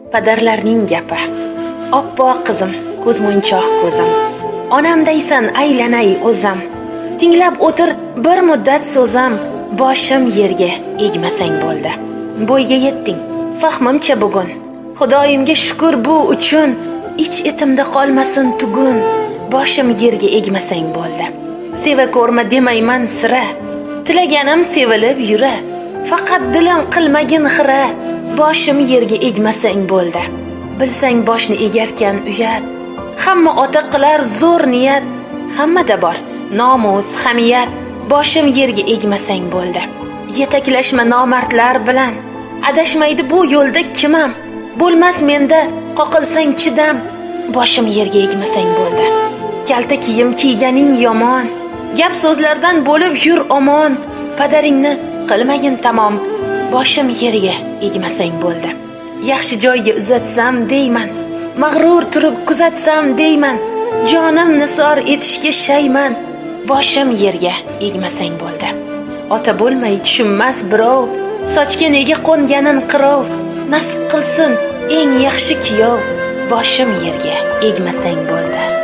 padarlarning gapi. Oppoq qizim, ko'zmunchoq ko'zim, onamdaysan aylanay o'zim. Tinglab o'tir bir muddat so'zam, boshim yerga egmasang bo'ldi. Bo'yga yetding, fahmimcha bugun. Xudoyimga shukr bu uchun, ich etimda qolmasin tugun. Boshim yerga egmasang bo'ldi. Seva ko'rma demayman sira, tilaganim sevilib yura. Faqat dilim qilmagin xira, boshim yerga egmasang bo'ldi. Bilsang boshni egarkan uyat, hamma ota qilar zo'r niyat. Hammada bor nomus, hamiyat, boshim yerga egmasang bo'ldi. Yetaklashma nomardlar bilan, adashmaydi bu yo'lda kimam. Bo'lmas menda qoqilsang chidam, boshim yerga egmasang bo'ldi. Kalta kiyim kiyganing yomon, gap so'zlardan bo'lib yur omon. Padaringni qilmagin tamom, boshim yerga egmasang bo'ldi. Yaxshi joyga uzatsam deyman, mag'rur turib kuzatsam deyman. Jonim nisor etishga shayman, boshim yerga egmasang bo'ldi. Ota bo'lmay tushunmas birov, sochga nega qo'nganin qirov. Nasib qilsin eng yaxshi kuyov, boshim yerga egmasang bo'ldi.